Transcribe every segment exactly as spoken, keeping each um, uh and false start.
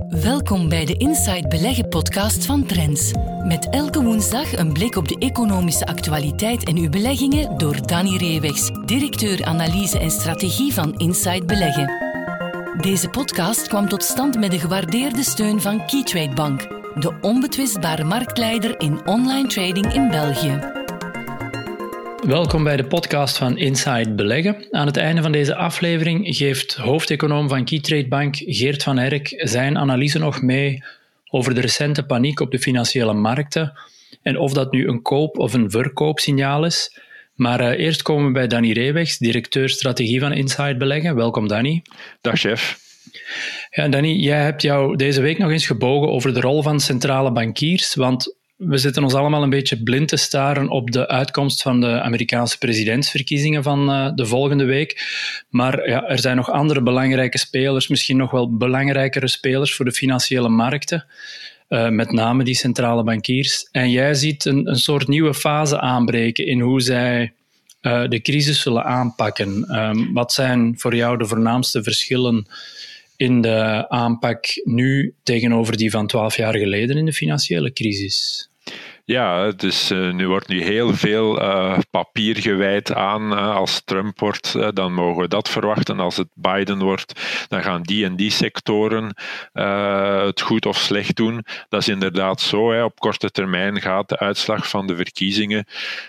Welkom bij de Inside Beleggen podcast van Trends. Met elke woensdag een blik op de economische actualiteit en uw beleggingen door Danny Reewegs, directeur analyse en strategie van Inside Beleggen. Deze podcast kwam tot stand met de gewaardeerde steun van Keytrade Bank, de onbetwistbare marktleider in online trading in België. Welkom bij de podcast van Inside Beleggen. Aan het einde van deze aflevering geeft hoofdeconoom van Keytrade Bank, Geert van Herk, zijn analyse nog mee over de recente paniek op de financiële markten en of dat nu een koop- of een verkoopsignaal is. Maar uh, eerst komen we bij Danny Reewegs, directeur strategie van Inside Beleggen. Welkom, Danny. Dag, chef. Ja, Danny, jij hebt jou deze week nog eens gebogen over de rol van centrale bankiers, want we zitten ons allemaal een beetje blind te staren op de uitkomst van de Amerikaanse presidentsverkiezingen van uh, de volgende week. Maar ja, er zijn nog andere belangrijke spelers, misschien nog wel belangrijkere spelers voor de financiële markten. Uh, met name die centrale bankiers. En jij ziet een, een soort nieuwe fase aanbreken in hoe zij uh, de crisis zullen aanpakken. Um, wat zijn voor jou de voornaamste verschillen in de aanpak nu tegenover die van twaalf jaar geleden in de financiële crisis? Ja, dus uh, nu wordt nu heel veel uh, papier gewijd aan. Uh, als Trump wordt, uh, dan mogen we dat verwachten. Als het Biden wordt, dan gaan die en die sectoren uh, het goed of slecht doen. Dat is inderdaad zo. Hè. Op korte termijn gaat de uitslag van de verkiezingen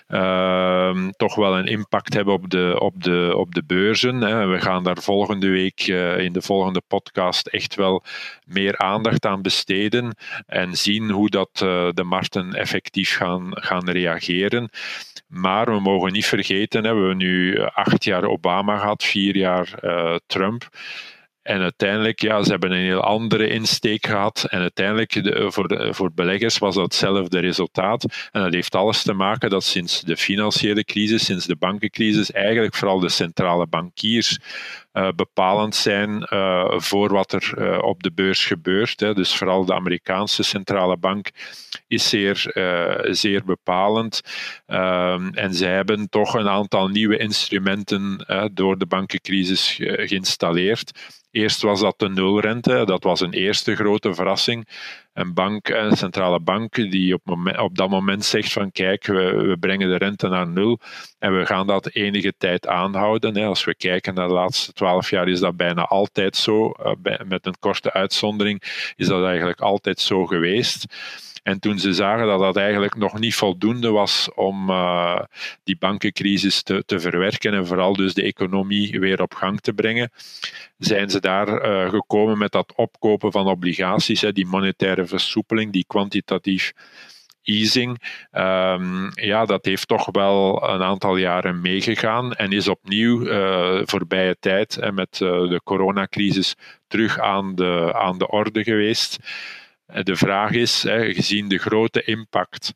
uh, toch wel een impact hebben op de, op de, op de beurzen. Hè. We gaan daar volgende week uh, in de volgende podcast echt wel meer aandacht aan besteden en zien hoe dat uh, de markten effectief Gaan, gaan reageren. Maar we mogen niet vergeten, hè, we hebben nu acht jaar Obama gehad, vier jaar uh, Trump. En uiteindelijk, ja, ze hebben een heel andere insteek gehad. En uiteindelijk, de, voor, de, voor beleggers was dat hetzelfde resultaat. En dat heeft alles te maken dat sinds de financiële crisis, sinds de bankencrisis, eigenlijk vooral de centrale bankiers uh, bepalend zijn uh, voor wat er uh, op de beurs gebeurt. Hè. Dus vooral de Amerikaanse centrale bank is zeer, uh, zeer bepalend. Um, en zij hebben toch een aantal nieuwe instrumenten uh, door de bankencrisis ge- geïnstalleerd. Eerst was dat de nulrente, dat was een eerste grote verrassing. Een bank, een centrale bank die op, moment, op dat moment zegt van kijk, we, we brengen de rente naar nul en we gaan dat enige tijd aanhouden. Als we kijken naar de laatste twaalf jaar is dat bijna altijd zo. Met een korte uitzondering is dat eigenlijk altijd zo geweest. En toen ze zagen dat dat eigenlijk nog niet voldoende was om uh, die bankencrisis te, te verwerken en vooral dus de economie weer op gang te brengen, zijn ze daar uh, gekomen met dat opkopen van obligaties, hè, die monetaire versoepeling, die kwantitatief easing. Um, ja, dat heeft toch wel een aantal jaren meegegaan en is opnieuw uh, voorbije tijd hè, met uh, de coronacrisis terug aan de, aan de orde geweest. De vraag is, gezien de grote impact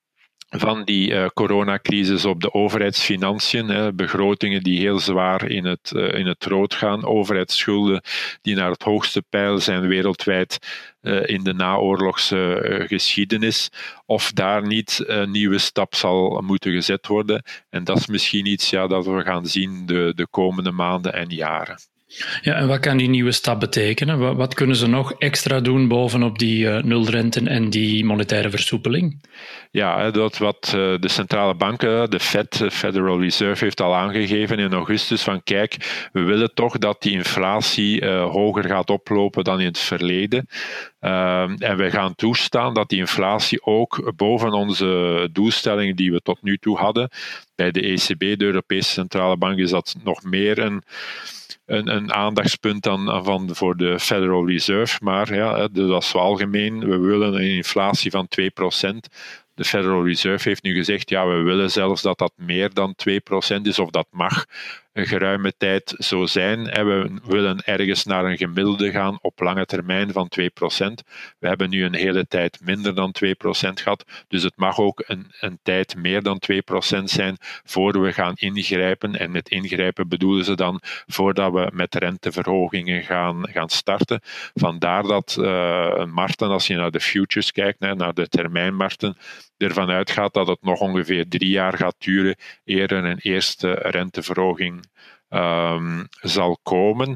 van die uh, coronacrisis op de overheidsfinanciën, hè, begrotingen die heel zwaar in het, uh, in het rood gaan, overheidsschulden die naar het hoogste peil zijn wereldwijd uh, in de naoorlogse uh, geschiedenis, of daar niet een nieuwe stap zal moeten gezet worden. En dat is misschien iets ja, dat we gaan zien de, de komende maanden en jaren. Ja, en wat kan die nieuwe stap betekenen? Wat, wat kunnen ze nog extra doen bovenop die uh, nulrenten en die monetaire versoepeling? Ja, dat wat uh, de centrale banken, de Fed, de Federal Reserve, heeft al aangegeven in augustus van kijk, we willen toch dat die inflatie uh, hoger gaat oplopen dan in het verleden. Uh, en we gaan toestaan dat die inflatie ook boven onze doelstellingen die we tot nu toe hadden. Bij de E C B, de Europese Centrale Bank, is dat nog meer een Een, een aandachtspunt dan van, voor de Federal Reserve, maar ja, dat is wel algemeen. We willen een inflatie van twee procent. De Federal Reserve heeft nu gezegd, ja, we willen zelfs dat dat meer dan twee procent is, of dat mag een geruime tijd zo zijn. We willen ergens naar een gemiddelde gaan op lange termijn van twee procent. We hebben nu een hele tijd minder dan twee procent gehad, dus het mag ook een, een tijd meer dan twee procent zijn voor we gaan ingrijpen. En met ingrijpen bedoelen ze dan voordat we met renteverhogingen gaan, gaan starten. Vandaar dat uh, markten, als je naar de futures kijkt, naar de termijnmarkten, ervan uitgaat dat het nog ongeveer drie jaar gaat duren eer er een eerste renteverhoging um, zal komen.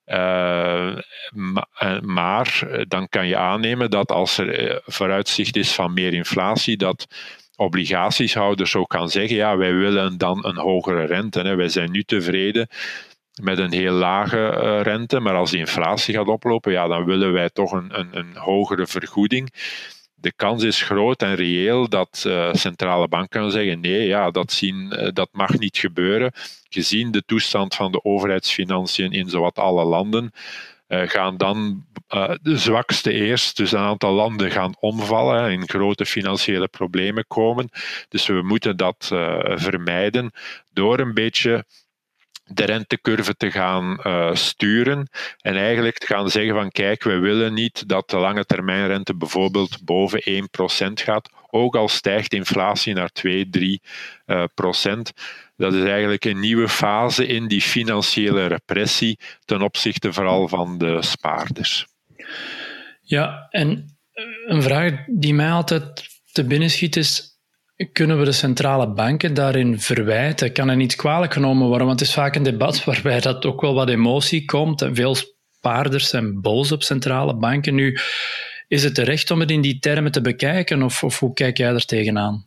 Uh, ma- maar dan kan je aannemen dat als er vooruitzicht is van meer inflatie, dat obligatieshouders ook gaan zeggen, ja, wij willen dan een hogere rente. Hè. Wij zijn nu tevreden met een heel lage uh, rente, maar als de inflatie gaat oplopen, ja, dan willen wij toch een, een, een hogere vergoeding. De kans is groot en reëel dat uh, centrale banken gaan zeggen, nee, ja, dat, zien, uh, dat mag niet gebeuren. Gezien de toestand van de overheidsfinanciën in zowat alle landen, uh, gaan dan uh, de zwakste eerst, dus een aantal landen gaan omvallen, in grote financiële problemen komen. Dus we moeten dat uh, vermijden door een beetje de rentecurve te gaan uh, sturen en eigenlijk te gaan zeggen van kijk, we willen niet dat de lange termijn rente bijvoorbeeld boven één procent gaat, ook al stijgt inflatie naar twee, drie procent. Dat is eigenlijk een nieuwe fase in die financiële repressie ten opzichte vooral van de spaarders. Ja, en een vraag die mij altijd te binnen schiet is, kunnen we de centrale banken daarin verwijten? Kan er niet kwalijk genomen worden? Want het is vaak een debat waarbij dat ook wel wat emotie komt. En veel spaarders zijn boos op centrale banken. Nu, is het terecht om het in die termen te bekijken? Of, of hoe kijk jij er tegenaan?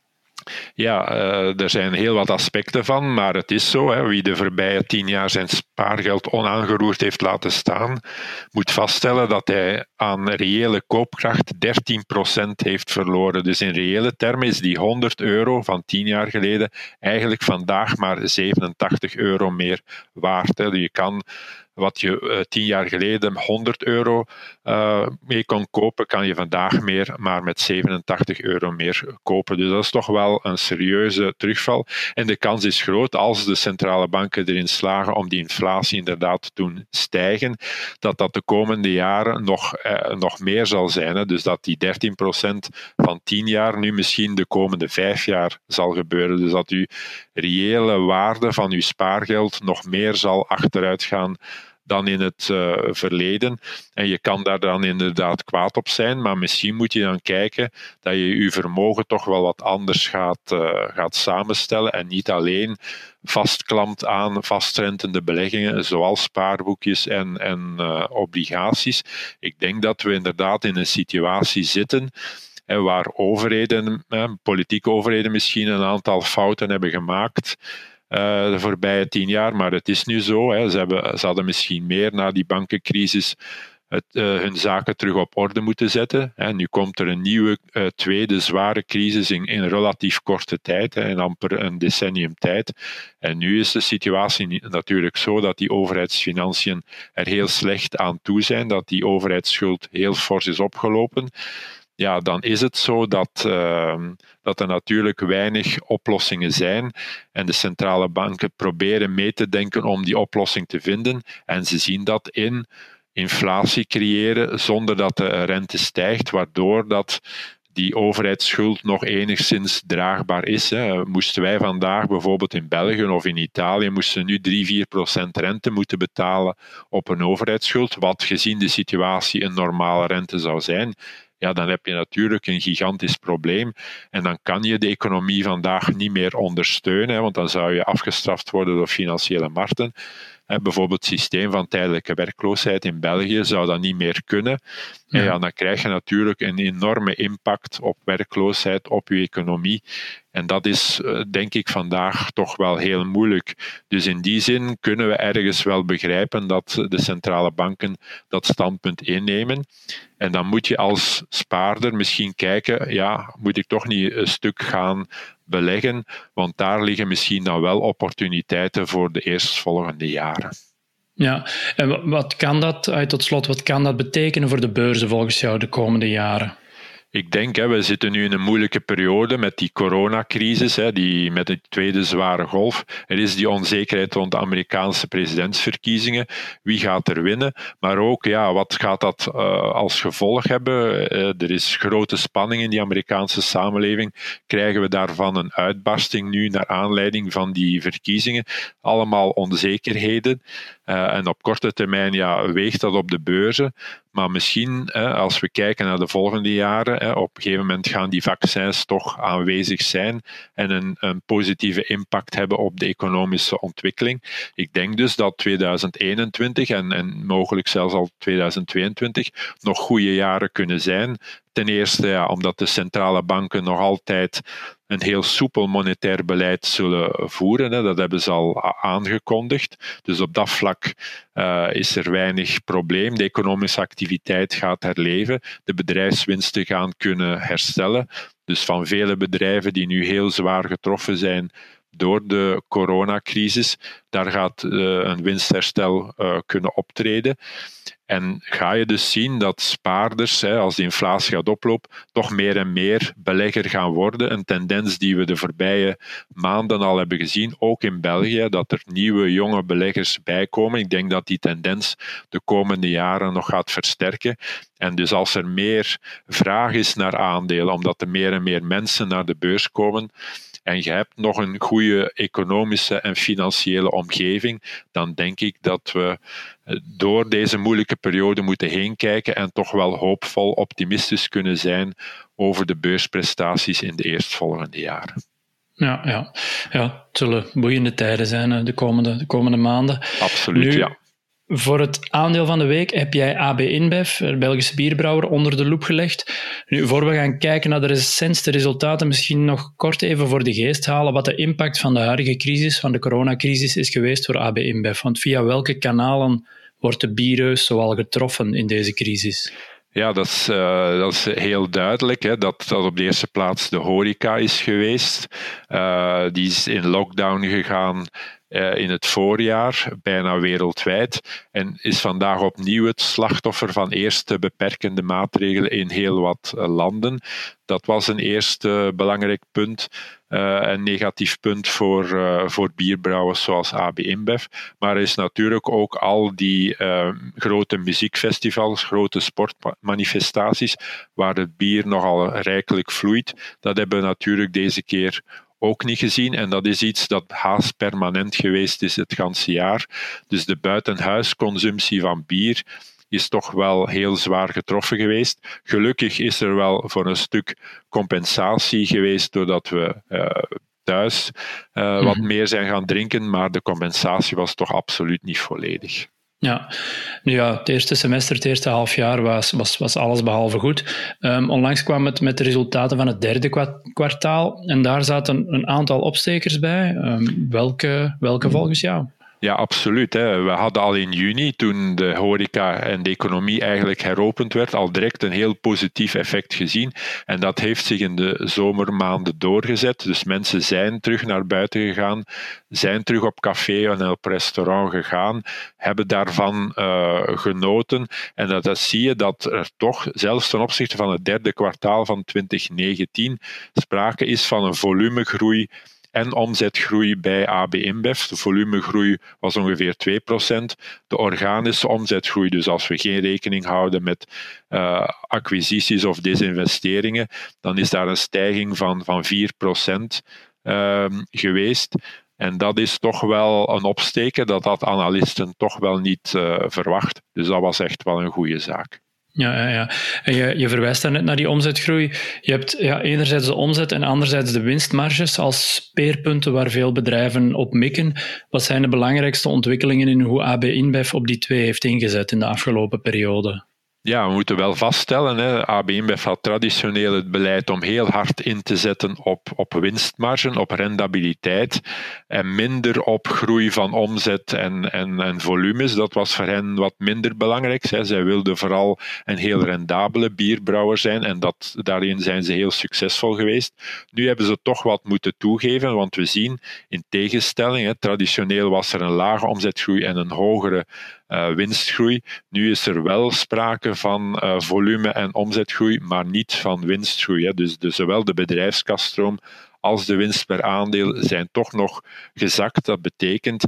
Ja, uh, er zijn heel wat aspecten van, maar het is zo. Hè, wie de voorbije tien jaar zijn spaargeld onaangeroerd heeft laten staan, moet vaststellen dat hij aan reële koopkracht dertien procent heeft verloren. Dus in reële termen is die honderd euro van tien jaar geleden eigenlijk vandaag maar zevenentachtig euro meer waard. Hè. Je kan wat je uh, tien jaar geleden honderd euro uh, mee kon kopen, kan je vandaag meer maar met zevenentachtig euro meer kopen. Dus dat is toch wel een serieuze terugval. En de kans is groot, als de centrale banken erin slagen om die inflatie inderdaad te doen stijgen, dat dat de komende jaren nog, uh, nog meer zal zijn. Hè. Dus dat die dertien procent van tien jaar nu misschien de komende vijf jaar zal gebeuren. Dus dat uw reële waarde van uw spaargeld nog meer zal achteruit gaan dan in het uh, verleden. En je kan daar dan inderdaad kwaad op zijn, maar misschien moet je dan kijken dat je je vermogen toch wel wat anders gaat, uh, gaat samenstellen en niet alleen vastklampt aan vastrentende beleggingen zoals spaarboekjes en, en uh, obligaties. Ik denk dat we inderdaad in een situatie zitten en waar overheden, eh, politieke overheden misschien een aantal fouten hebben gemaakt Uh, de voorbije tien jaar, maar het is nu zo. Hè. Ze, hebben, ze hadden misschien meer na die bankencrisis het, uh, hun zaken terug op orde moeten zetten. Hè. Nu komt er een nieuwe uh, tweede zware crisis in, in relatief korte tijd, hè, in amper een decennium tijd. En nu is de situatie natuurlijk zo dat die overheidsfinanciën er heel slecht aan toe zijn, dat die overheidsschuld heel fors is opgelopen. Ja, dan is het zo dat, uh, dat er natuurlijk weinig oplossingen zijn en de centrale banken proberen mee te denken om die oplossing te vinden en ze zien dat in inflatie creëren zonder dat de rente stijgt, waardoor dat die overheidsschuld nog enigszins draagbaar is. Hè. Moesten wij vandaag bijvoorbeeld in België of in Italië moesten nu drie, vier procent rente moeten betalen op een overheidsschuld, wat gezien de situatie een normale rente zou zijn, ja, dan heb je natuurlijk een gigantisch probleem. En dan kan je de economie vandaag niet meer ondersteunen, hè, want dan zou je afgestraft worden door financiële markten. Hè, bijvoorbeeld het systeem van tijdelijke werkloosheid in België zou dat niet meer kunnen. Ja. En ja, dan krijg je natuurlijk een enorme impact op werkloosheid, op je economie. En dat is, denk ik, vandaag toch wel heel moeilijk. Dus in die zin kunnen we ergens wel begrijpen dat de centrale banken dat standpunt innemen. En dan moet je als spaarder misschien kijken, ja, moet ik toch niet een stuk gaan beleggen, want daar liggen misschien dan wel opportuniteiten voor de eerstvolgende jaren. Ja, en wat kan dat, uit tot slot, wat kan dat betekenen voor de beurzen volgens jou de komende jaren? Ik denk, hè, we zitten nu in een moeilijke periode met die coronacrisis, hè, die, met de tweede zware golf. Er is die onzekerheid rond de Amerikaanse presidentsverkiezingen. Wie gaat er winnen? Maar ook, ja, wat gaat dat uh, als gevolg hebben? Uh, er is grote spanning in die Amerikaanse samenleving. Krijgen we daarvan een uitbarsting nu naar aanleiding van die verkiezingen? Allemaal onzekerheden. Uh, en op korte termijn ja, weegt dat op de beurzen. Maar misschien, uh, als we kijken naar de volgende jaren, uh, op een gegeven moment gaan die vaccins toch aanwezig zijn en een, een positieve impact hebben op de economische ontwikkeling. Ik denk dus dat tweeduizend eenentwintig en, en mogelijk zelfs al tweeduizend tweeëntwintig nog goede jaren kunnen zijn. Ten eerste ja, omdat de centrale banken nog altijd een heel soepel monetair beleid zullen voeren. Hè. Dat hebben ze al aangekondigd. Dus op dat vlak uh, is er weinig probleem. De economische activiteit gaat herleven. De bedrijfswinsten gaan kunnen herstellen. Dus van vele bedrijven die nu heel zwaar getroffen zijn door de coronacrisis, daar gaat uh, een winstherstel uh, kunnen optreden. En ga je dus zien dat spaarders, hè, als de inflatie gaat oplopen, toch meer en meer belegger gaan worden. Een tendens die we de voorbije maanden al hebben gezien, ook in België, dat er nieuwe jonge beleggers bijkomen. Ik denk dat die tendens de komende jaren nog gaat versterken. En dus als er meer vraag is naar aandelen, omdat er meer en meer mensen naar de beurs komen, en je hebt nog een goede economische en financiële omgeving, dan denk ik dat we door deze moeilijke periode moeten heen kijken en toch wel hoopvol optimistisch kunnen zijn over de beursprestaties in de eerstvolgende jaren. Ja, ja. ja het zullen boeiende tijden zijn de komende, de komende maanden. Absoluut, nu, ja. Voor het aandeel van de week heb jij A B InBev, de Belgische bierbrouwer, onder de loep gelegd. Nu, voor we gaan kijken naar de recentste resultaten, misschien nog kort even voor de geest halen wat de impact van de huidige crisis, van de coronacrisis, is geweest voor A B InBev. Want via welke kanalen wordt de bierreus zoal getroffen in deze crisis? Ja, dat is, uh, dat is heel duidelijk, hè, dat dat op de eerste plaats de horeca is geweest. Uh, die is in lockdown gegaan uh, in het voorjaar, bijna wereldwijd, en is vandaag opnieuw het slachtoffer van eerste beperkende maatregelen in heel wat uh, landen. Dat was een eerste belangrijk punt. Uh, een negatief punt voor, uh, voor bierbrouwers zoals A B InBev. Maar er is natuurlijk ook al die uh, grote muziekfestivals, grote sportmanifestaties, waar het bier nogal rijkelijk vloeit. Dat hebben we natuurlijk deze keer ook niet gezien. En dat is iets dat haast permanent geweest is het ganse jaar. Dus de buitenhuisconsumptie van bier is toch wel heel zwaar getroffen geweest. Gelukkig is er wel voor een stuk compensatie geweest doordat we uh, thuis uh, mm-hmm. wat meer zijn gaan drinken, maar de compensatie was toch absoluut niet volledig. Ja, nu ja, het eerste semester, het eerste halfjaar was, was, was alles behalve goed. Um, onlangs kwam het met de resultaten van het derde kwartaal en daar zaten een aantal opstekers bij. Um, welke, welke volgens jou? Ja, absoluut. Hè. We hadden al in juni, toen de horeca en de economie eigenlijk heropend werd, al direct een heel positief effect gezien. En dat heeft zich in de zomermaanden doorgezet. Dus mensen zijn terug naar buiten gegaan, zijn terug op café en op restaurant gegaan, hebben daarvan uh, genoten. En dat, dat zie je dat er toch, zelfs ten opzichte van het derde kwartaal van twintig negentien, sprake is van een volumegroei en omzetgroei bij A B InBev. De volumegroei was ongeveer twee procent. De organische omzetgroei, dus als we geen rekening houden met uh, acquisities of desinvesteringen, dan is daar een stijging van, van vier procent uh, geweest. En dat is toch wel een opsteken dat dat analisten toch wel niet uh, verwacht. Dus dat was echt wel een goede zaak. Ja, ja, ja. En je, je verwijst daarnet naar die omzetgroei. Je hebt ja, enerzijds de omzet en anderzijds de winstmarges als speerpunten waar veel bedrijven op mikken. Wat zijn de belangrijkste ontwikkelingen in hoe A B InBev op die twee heeft ingezet in de afgelopen periode? Ja, we moeten wel vaststellen, hè, A B InBev had traditioneel het beleid om heel hard in te zetten op, op winstmargen, op rendabiliteit en minder op groei van omzet en, en, en volumes. Dat was voor hen wat minder belangrijk. Hè. Zij wilden vooral een heel rendabele bierbrouwer zijn en dat, daarin zijn ze heel succesvol geweest. Nu hebben ze toch wat moeten toegeven, want we zien in tegenstelling, hè, traditioneel was er een lage omzetgroei en een hogere Uh, winstgroei. Nu is er wel sprake van uh, volume- en omzetgroei, maar niet van winstgroei. Hè. Dus de, zowel de bedrijfskasstroom als de winst per aandeel zijn toch nog gezakt. Dat betekent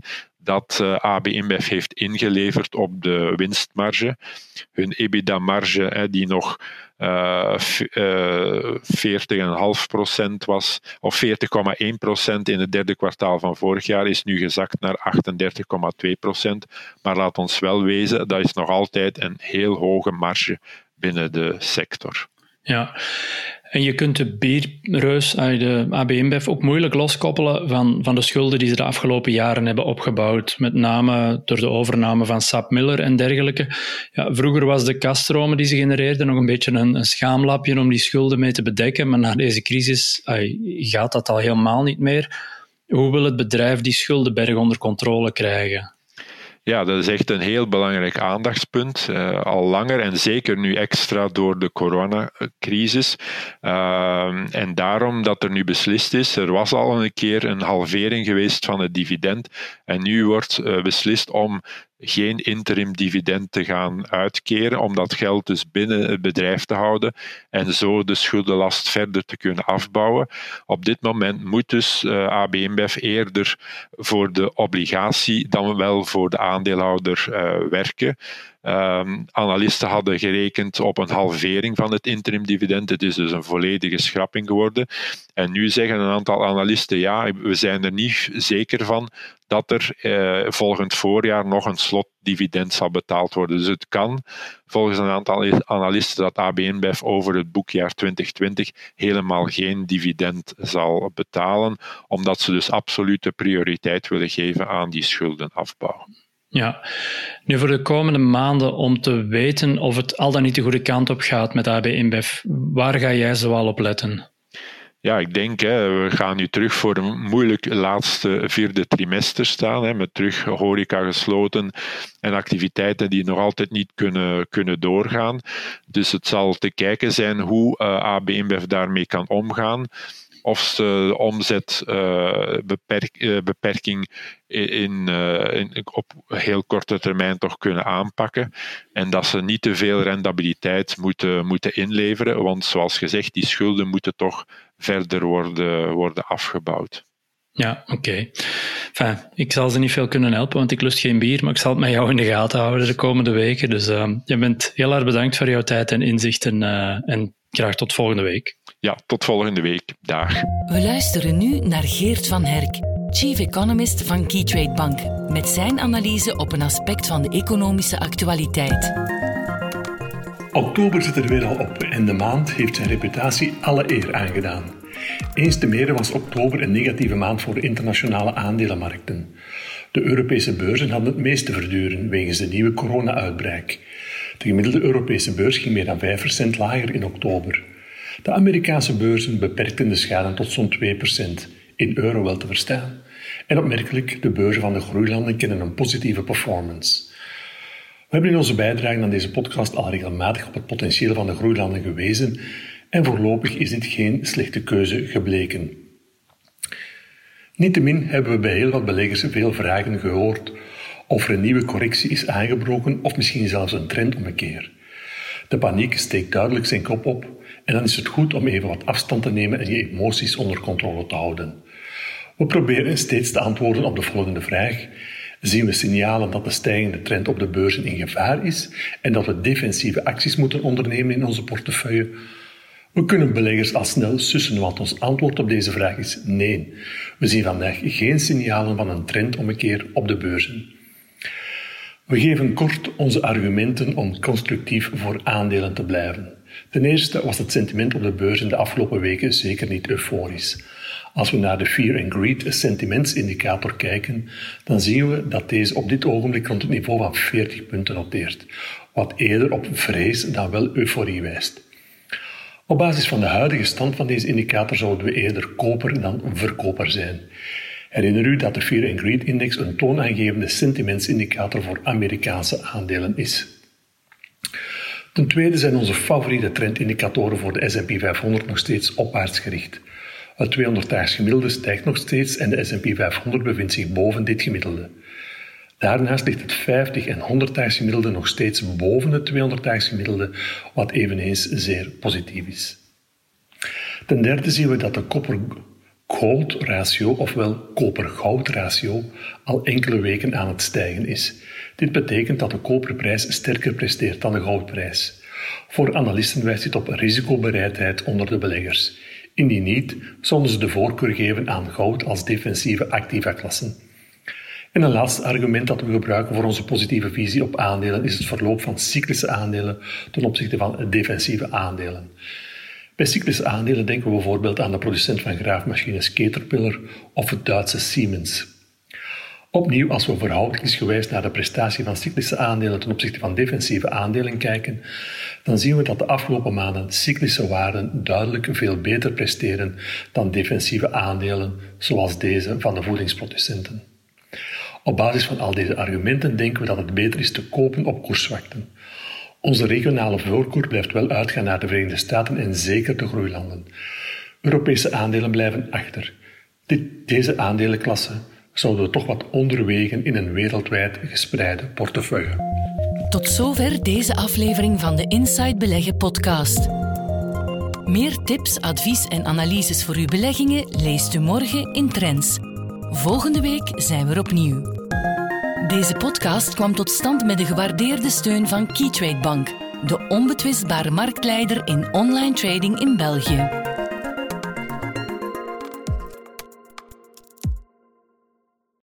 dat uh, A B InBev heeft ingeleverd op de winstmarge. Hun EBITDA-marge, hè, die nog uh, uh, veertig komma vijf procent was, of veertig komma één procent in het derde kwartaal van vorig jaar, is nu gezakt naar achtendertig komma twee procent. Maar laat ons wel wezen, dat is nog altijd een heel hoge marge binnen de sector. Ja, en je kunt de bierreus, de A B InBev, ook moeilijk loskoppelen van, van de schulden die ze de afgelopen jaren hebben opgebouwd. Met name door de overname van SAP-Miller en dergelijke. Ja, vroeger was de kasstromen die ze genereerden nog een beetje een, een schaamlapje om die schulden mee te bedekken, maar na deze crisis ay, gaat dat al helemaal niet meer. Hoe wil het bedrijf die schuldenberg onder controle krijgen? Ja, dat is echt een heel belangrijk aandachtspunt. Uh, al langer en zeker nu extra door de coronacrisis. Uh, en daarom dat er nu beslist is, er was al een keer een halvering geweest van het dividend. En nu wordt uh, beslist om geen interim dividend te gaan uitkeren, om dat geld dus binnen het bedrijf te houden en zo de schuldenlast verder te kunnen afbouwen. Op dit moment moet dus uh, A B InBev eerder voor de obligatie dan wel voor de aandeelhouder uh, werken. Um, analisten hadden gerekend op een halvering van het interim dividend. Het is dus een volledige schrapping geworden. En nu zeggen een aantal analisten, ja, we zijn er niet zeker van dat er eh, volgend voorjaar nog een slotdividend zal betaald worden. Dus het kan, volgens een aantal analisten, dat A B InBev over het boekjaar twintig twintig helemaal geen dividend zal betalen, omdat ze dus absolute prioriteit willen geven aan die schuldenafbouw. Ja, nu voor de komende maanden om te weten of het al dan niet de goede kant op gaat met A B InBev, waar ga jij zoal op letten? Ja, ik denk, hè, we gaan nu terug voor een moeilijk laatste vierde trimester staan, hè, met terug horeca gesloten en activiteiten die nog altijd niet kunnen, kunnen doorgaan. Dus het zal te kijken zijn hoe uh, A B InBev daarmee kan omgaan. Of ze de omzetbeperking uh, in, uh, in, op heel korte termijn toch kunnen aanpakken. En dat ze niet te veel rendabiliteit moeten, moeten inleveren. Want zoals gezegd, die schulden moeten toch verder worden, worden afgebouwd. Ja, oké. Okay. Enfin, ik zal ze niet veel kunnen helpen, want ik lust geen bier, maar ik zal het met jou in de gaten houden de komende weken. Dus uh, je bent heel erg bedankt voor jouw tijd en inzichten uh, en graag tot volgende week. Ja, tot volgende week. Dag. We luisteren nu naar Geert van Herk, Chief Economist van Keytrade Bank, met zijn analyse op een aspect van de economische actualiteit. Oktober zit er weer al op en de maand heeft zijn reputatie alle eer aangedaan. Eens te meer was oktober een negatieve maand voor de internationale aandelenmarkten. De Europese beurzen hadden het meest te verduren wegens de nieuwe corona-uitbraak. De gemiddelde Europese beurs ging meer dan vijf procent lager in oktober. De Amerikaanse beurzen beperkten de schade tot zo'n twee procent, in euro wel te verstaan. En opmerkelijk, de beurzen van de groeilanden kennen een positieve performance. We hebben in onze bijdrage aan deze podcast al regelmatig op het potentieel van de groeilanden gewezen en voorlopig is dit geen slechte keuze gebleken. Niettemin hebben we bij heel wat beleggers veel vragen gehoord of er een nieuwe correctie is aangebroken of misschien zelfs een trendommekeer. De paniek steekt duidelijk zijn kop op en dan is het goed om even wat afstand te nemen en je emoties onder controle te houden. We proberen steeds te antwoorden op de volgende vraag. Zien we signalen dat de stijgende trend op de beurzen in gevaar is en dat we defensieve acties moeten ondernemen in onze portefeuille? We kunnen beleggers al snel sussen, want ons antwoord op deze vraag is nee. We zien vandaag geen signalen van een trendommekeer op de beurzen. We geven kort onze argumenten om constructief voor aandelen te blijven. Ten eerste was het sentiment op de beurzen de afgelopen weken zeker niet euforisch. Als we naar de Fear and Greed sentimentsindicator kijken, dan zien we dat deze op dit ogenblik rond het niveau van veertig punten noteert, wat eerder op vrees dan wel euforie wijst. Op basis van de huidige stand van deze indicator zouden we eerder koper dan verkoper zijn. Herinner u dat de Fear and Greed Index een toonaangevende sentimentsindicator voor Amerikaanse aandelen is. Ten tweede zijn onze favoriete trendindicatoren voor de S en P vijfhonderd nog steeds opwaarts gericht. Het tweehonderd-daags gemiddelde stijgt nog steeds en de S en P vijfhonderd bevindt zich boven dit gemiddelde. Daarnaast ligt het vijftig- en honderd-daags gemiddelde nog steeds boven het tweehonderd-daags gemiddelde, wat eveneens zeer positief is. Ten derde zien we dat de koper, gold-ratio, ofwel koper-goud-ratio, al enkele weken aan het stijgen is. Dit betekent dat de koperprijs sterker presteert dan de goudprijs. Voor analisten wijst dit op risicobereidheid onder de beleggers. Indien niet, zouden ze de voorkeur geven aan goud als defensieve activa-klassen. En een laatste argument dat we gebruiken voor onze positieve visie op aandelen is het verloop van cyclische aandelen ten opzichte van defensieve aandelen. Bij cyclische aandelen denken we bijvoorbeeld aan de producent van graafmachines Caterpillar of het Duitse Siemens. Opnieuw, als we verhoudingsgewijs naar de prestatie van cyclische aandelen ten opzichte van defensieve aandelen kijken, dan zien we dat de afgelopen maanden cyclische waarden duidelijk veel beter presteren dan defensieve aandelen zoals deze van de voedingsproducenten. Op basis van al deze argumenten denken we dat het beter is te kopen op koerszwakten. Onze regionale voorkeur blijft wel uitgaan naar de Verenigde Staten en zeker de groeilanden. Europese aandelen blijven achter. Dit, deze aandelenklasse zouden we toch wat onderwegen in een wereldwijd gespreide portefeuille. Tot zover deze aflevering van de Inside Beleggen podcast. Meer tips, advies en analyses voor uw beleggingen leest u morgen in Trends. Volgende week zijn we er opnieuw. Deze podcast kwam tot stand met de gewaardeerde steun van Keytrade Bank, de onbetwistbare marktleider in online trading in België.